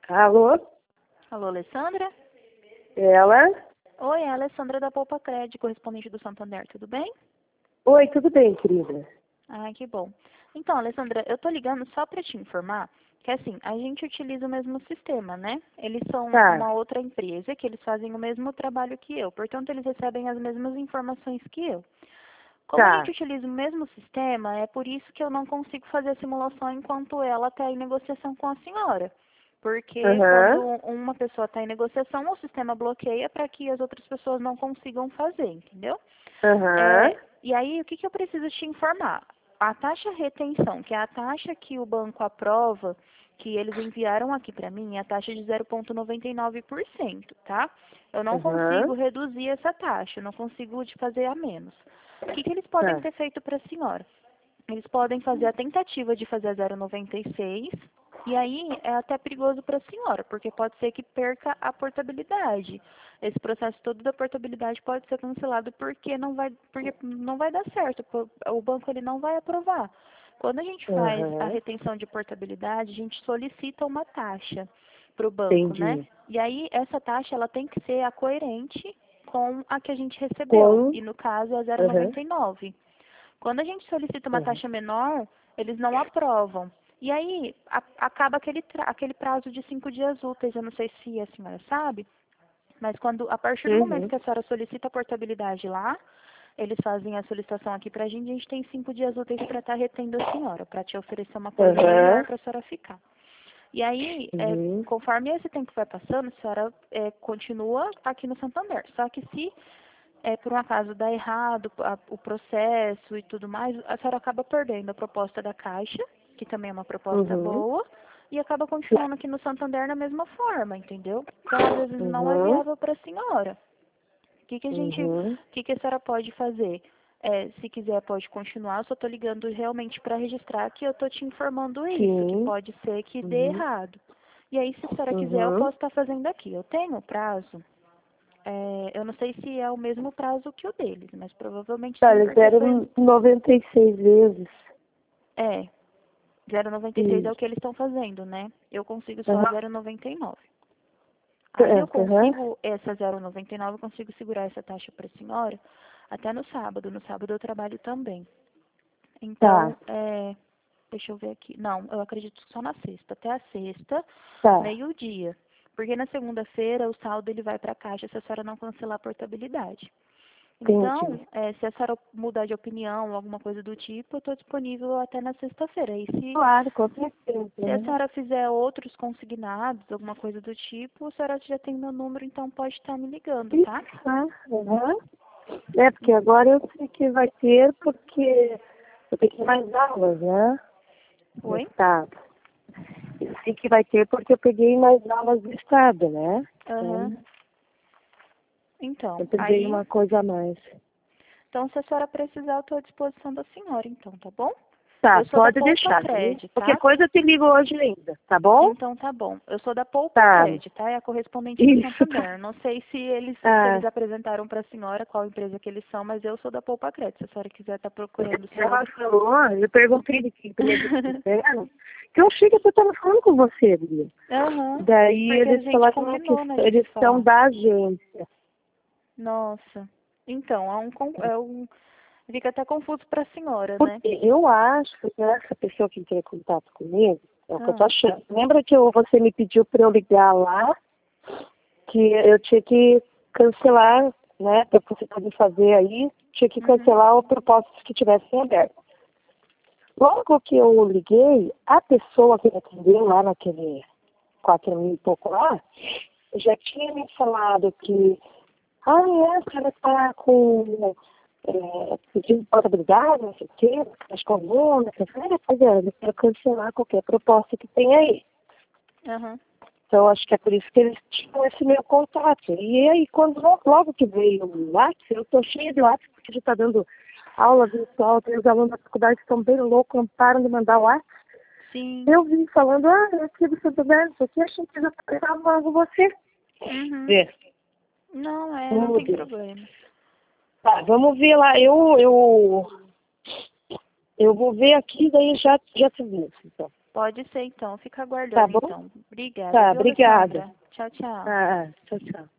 Alô? Alô, Alessandra? Ela? Oi, é a Alessandra da Poupa Cred, correspondente do Santander, tudo bem? Oi, tudo bem, querida? Ai, que bom. Então, Alessandra, eu tô ligando só para te informar que, assim, a gente utiliza o mesmo sistema, né? Eles são Tá, uma outra empresa que eles fazem o mesmo trabalho que eu, portanto, eles recebem as mesmas informações que eu. Como a gente tá. utiliza o mesmo sistema, é por isso que eu não consigo fazer a simulação enquanto ela está em negociação com a senhora. Porque quando Aham, uma pessoa está em negociação, o sistema bloqueia para que as outras pessoas não consigam fazer, entendeu? aham, E aí, o que eu preciso te informar? A taxa retenção, que é a taxa que o banco aprova, que eles enviaram aqui para mim, é a taxa de 0,99%, tá? Eu não aham, consigo reduzir essa taxa, eu não consigo te fazer a menos. O que eles podem tá. ter feito para a senhora? Eles podem fazer a tentativa de fazer a 0,96 e aí é até perigoso para a senhora, porque pode ser que perca a portabilidade. Esse processo todo da portabilidade pode ser cancelado porque não vai dar certo, o banco ele não vai aprovar. Quando a gente faz a Aham, retenção de portabilidade, a gente solicita uma taxa para o banco, né? entendi. E aí essa taxa ela tem que ser a coerente com a que a gente recebeu, Com, e no caso é aham, 0,99. Quando a gente solicita uma aham, taxa menor, eles não aprovam. E aí acaba aquele prazo de 5 dias úteis. Eu não sei se a senhora sabe, mas a partir do momento uhum, que a senhora solicita a portabilidade lá, eles fazem a solicitação aqui pra gente, a gente tem 5 dias úteis para estar retendo a senhora, para te oferecer uma coisa melhor aham, para a senhora ficar. E aí, uhum, conforme esse tempo vai passando, a senhora continua aqui no Santander. Só que se por um acaso dá errado o processo e tudo mais, a senhora acaba perdendo a proposta da Caixa, que também é uma proposta uhum, boa, e acaba continuando aqui no Santander na mesma forma, entendeu? Então, às vezes, não é uhum, viável para a senhora. uhum, O que a senhora pode fazer? Se quiser, pode continuar. Eu só estou ligando realmente para registrar que eu estou te informando isso, que sim, pode ser que dê uhum, errado. E aí, se a senhora quiser, eu uhum. posso estar fazendo aqui. Eu tenho prazo. Eu não sei se é o mesmo prazo que o deles, mas provavelmente Tá, sim, eles porque foi. deram 96 vezes. É, 0,96 é o Isso. que eles estão fazendo, né? Eu consigo só Aham, 0,99. Aí eu aham, consigo essa 0,99, eu consigo segurar essa taxa para a senhora até no sábado. No sábado eu trabalho também. tá, Então, deixa eu ver aqui. Não, eu acredito que só na sexta. Até a sexta, tá, meio-dia. Porque na segunda-feira o saldo ele vai para a caixa se a senhora não cancelar a portabilidade. entendi. Então, se a senhora mudar de opinião ou alguma coisa do tipo, eu estou disponível até na sexta-feira. E Claro, com certeza, se a né? senhora fizer outros consignados, alguma coisa do tipo, a senhora já tem meu número, então pode estar me ligando, Isso, tá? né? Aham. É, porque agora eu sei que vai ter, porque eu tenho que ir mais aulas, né? No Oi? estado. Eu sei que vai ter porque eu peguei mais aulas do estado, né? Aham. Então, Então, eu peguei uma coisa a mais. se a senhora precisar, eu estou à disposição da senhora, então, tá bom? Tá, Eu sou da pode Poupa deixar, viu? Cred, Qualquer tá? coisa eu te ligo hoje ainda, tá bom? Então tá bom. Eu sou da Poupa Tá. Cred, tá? É a correspondente do Isso, Santander. tá. Não sei se Ah, eles apresentaram para a senhora qual empresa que eles são, mas eu sou da Poupa Cred. Se a senhora quiser estar procurando ela sobre. falou, eu perguntei de que empresa que vocês eram, que eu achei que eu estava falando com você, Bia. Aham. Daí Porque a eles gente falaram que combinou, né, de se eles são falar. da agência. Nossa. Então, fica até confuso para a senhora, né? Porque eu acho que essa pessoa que entrou em contato comigo, é o que eu tô Ah, achando. Lembra que você me pediu para eu ligar lá, que eu tinha que cancelar, né, para você poder fazer aí, tinha que uhum, cancelar o propostas que tivessem aberto. Logo que eu liguei, a pessoa que me atendeu lá naquele 4.000 e pouco lá, já tinha me falado que a senhora está com pedindo portabilidade, não sei o quê, as colunas, eu falei, eu quero cancelar qualquer proposta que tem aí. aham. Então, acho que é por isso que eles tinham esse meu contato. E aí, quando logo que veio o WhatsApp, eu estou cheia de WhatsApp, porque já está dando aula virtual, tem os alunos da faculdade que estão bem loucos, não param de mandar WhatsApp. Sim. Eu vim falando, aqui do Santo Bento, isso aqui, achei que já estava com você. Uhum. É, Não, não meu tem Deus. problema. Tá, vamos ver lá. Eu vou ver aqui, daí já te digo, então. Pode ser, então. Fica Tá aguardando, bom? então. Obrigada, Tá, viu, obrigada. Alessandra? Tchau, tchau. Tchau, tchau.